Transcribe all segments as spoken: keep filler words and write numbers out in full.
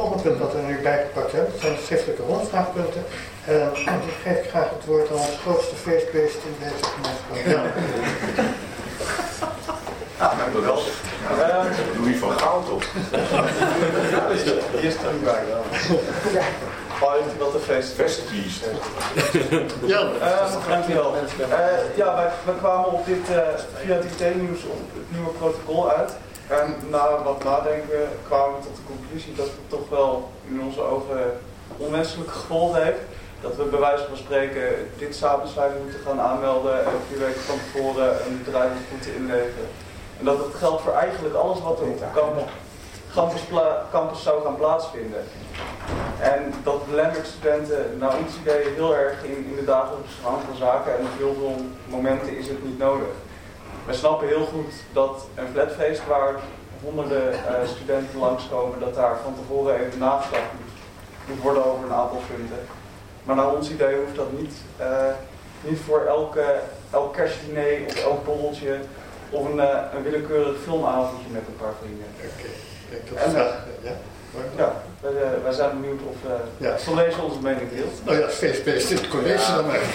volgende punt wat we nu bijgepakt hebben, dat zijn de schriftelijke rondvraagpunten. Uh, die geef ik graag het woord aan ons grootste feestbeest in deze gemeenschap. Ja. Ja, dank u wel. Uh, Louis van Gaal toch? Hier is het bij wel. Oh, heeft u wat een feest? Festpiest. Ja, uh, dankjewel. Uh, ja, wij, wij kwamen op dit, uh, via het I T-nieuws op het nieuwe protocol uit. En na wat nadenken kwamen we tot de conclusie dat het toch wel in onze ogen onwenselijke gevolgen heeft. Dat we bij wijze van spreken dit samensluiting moeten gaan aanmelden en vier weken van tevoren een bedrijfsboek moeten inleveren. En dat het geldt voor eigenlijk alles wat er op de campus, campus, campus zou gaan plaatsvinden. En dat belemmert studenten naar ons idee heel erg in, in de dagelijkse gang van zaken en op heel veel momenten is het niet nodig. Wij snappen heel goed dat een flatfeest waar honderden uh, studenten langskomen, dat daar van tevoren even nagedacht moet, moet worden over een aantal punten. Maar naar ons idee hoeft dat niet, uh, niet voor elke, elk kerstdiner of elk borreltje of een, uh, een willekeurig filmavondje met een paar vrienden. Oké, okay. En, uh, ja. Ja, wij, uh, wij zijn benieuwd of uh, ja. het college onze mening deelt. Nou ja, feestbeest in het college ja. dan maar.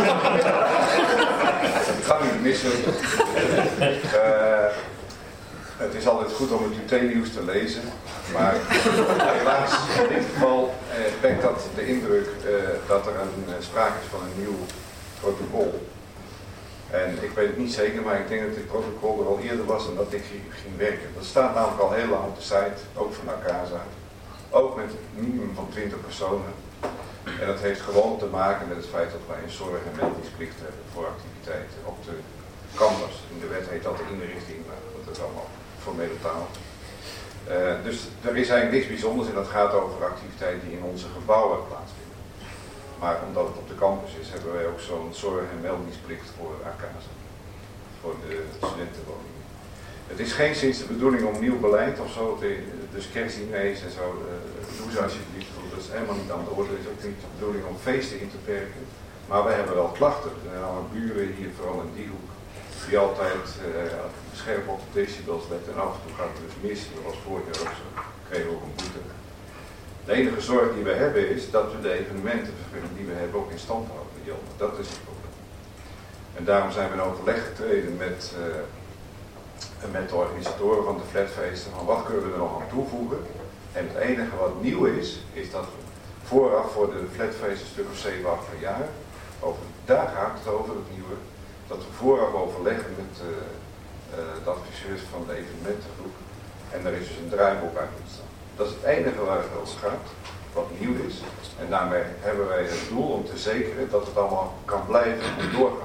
Het gaat niet missen. Uh, het is altijd goed om het U T-nieuws te lezen, maar helaas in dit geval uh, wekt dat de indruk uh, dat er een, uh, sprake is van een nieuw protocol. En ik weet het niet zeker, maar ik denk dat dit protocol er al eerder was dan dat ik ging werken. Dat staat namelijk al heel lang op de site, ook van Arcasa. Ook met een minimum van twintig personen. En dat heeft gewoon te maken met het feit dat wij een zorg- en meldingsplicht hebben voor activiteiten op de campus. In de wet heet dat de inrichting, maar dat is allemaal formele taal. Uh, dus er is eigenlijk niks bijzonders en dat gaat over activiteiten die in onze gebouwen plaatsvinden. Maar omdat het op de campus is, hebben wij ook zo'n zorg- en meldingsplicht voor Arcasa. Voor de studentenwoningen. Het is geen sinds de bedoeling om nieuw beleid of zo, dus kerstdiners en zo, uh, doe ze alsjeblieft. Dat is helemaal niet aan de orde. Het is ook niet de bedoeling om feesten in te perken. Maar wij hebben wel klachten. Er zijn allemaal buren hier, vooral in die hoek, die altijd uh, scherp op de decibels letten. En af en toe gaat het dus mis. Dat was vorig jaar ook zo. Kregen we ook een boete. De enige zorg die we hebben is dat we de evenementenvergunning die we hebben ook in stand houden. Dat is het probleem. En daarom zijn we in overleg getreden met, uh, met de organisatoren van de flatfeesten. Van wat kunnen we er nog aan toevoegen? En het enige wat nieuw is, is dat we vooraf voor de flatfeest een stuk of zeven, acht per jaar, over, daar gaat het over, het nieuwe, dat we vooraf overleggen met uh, uh, de adviseurs van de evenementengroep. En er is dus een draaiboek uit ontstaan. Dat is het enige waar het over gaat, wat nieuw is. En daarmee hebben wij het doel om te zekeren dat het allemaal kan blijven en doorgaan.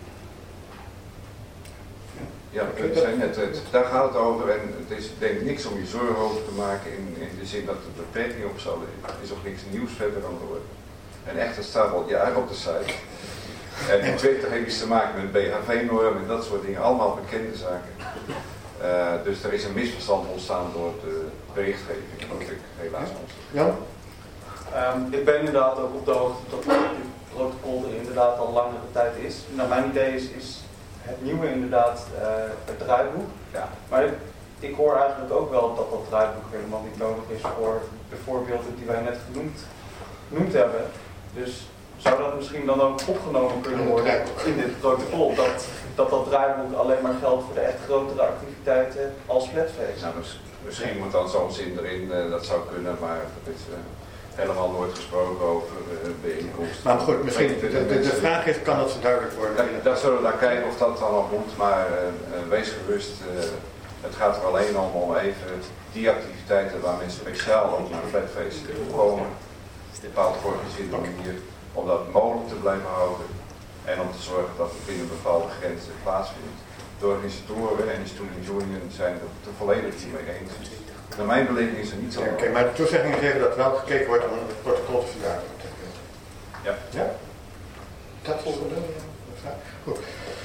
Ja, ik zei net, het, daar gaat het over en het is denk ik niks om je zorgen over te maken in, in de zin dat er beperkingen op zullen liggen. Er is ook niks nieuws verder aan de orde. En echt, het staat al jaren op de site. En in Twitter heeft iets te maken met B H V-normen en dat soort dingen, allemaal bekende zaken. Uh, dus er is een misverstand ontstaan door de berichtgeving, wat ik helaas ons. Ja? Um, ik ben inderdaad ook op de hoogte dat dit protocol er inderdaad al langere tijd is. Nou, mijn idee is, is het nieuwe inderdaad uh, het draaiboek. Ja. Maar ik, ik hoor eigenlijk ook wel dat dat draaiboek helemaal niet nodig is voor de voorbeelden die wij net genoemd, genoemd hebben. Dus zou dat misschien dan ook opgenomen kunnen worden in dit protocol? Dat dat, dat draaiboek alleen maar geldt voor de echt grotere activiteiten als flatfeest? Nou, dus, misschien moet dan zo'n zin erin, uh, dat zou kunnen, maar dat is uh, helemaal nooit gesproken over uh, bijeenkomsten. Maar goed, misschien de, de, de vraag is, kan dat zo duidelijk worden? Daar, daar zullen we naar kijken of dat dan al moet, maar uh, uh, wees gerust. Uh, het gaat er alleen om om even die activiteiten waar mensen speciaal ook naar flatfeesten komen, bepaald georganiseerde manier, om dat mogelijk te blijven houden en om te zorgen dat het binnen bepaalde grenzen plaatsvindt. De organisatoren en de student union zijn er volledig hiermee eens. Naar mijn beleving is er niet zo. Oké, okay, maar de toezegging geven dat wel gekeken wordt om het protocol te verduidelijken. Ja. Ja? Dat volgende? Goed.